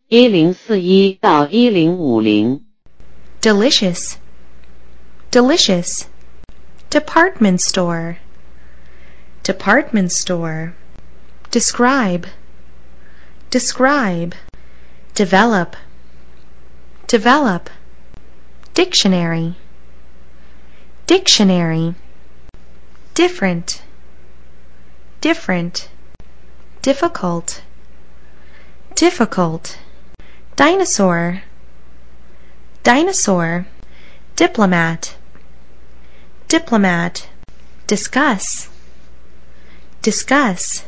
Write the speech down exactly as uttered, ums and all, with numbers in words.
一零四一到一零五零 delicious, delicious. Department store, department store. Describe, describe. Develop, develop. Dictionary, dictionary. Different, different. Difficult, difficult. Dinosaur, dinosaur. Diplomat, diplomat. Discuss, discuss.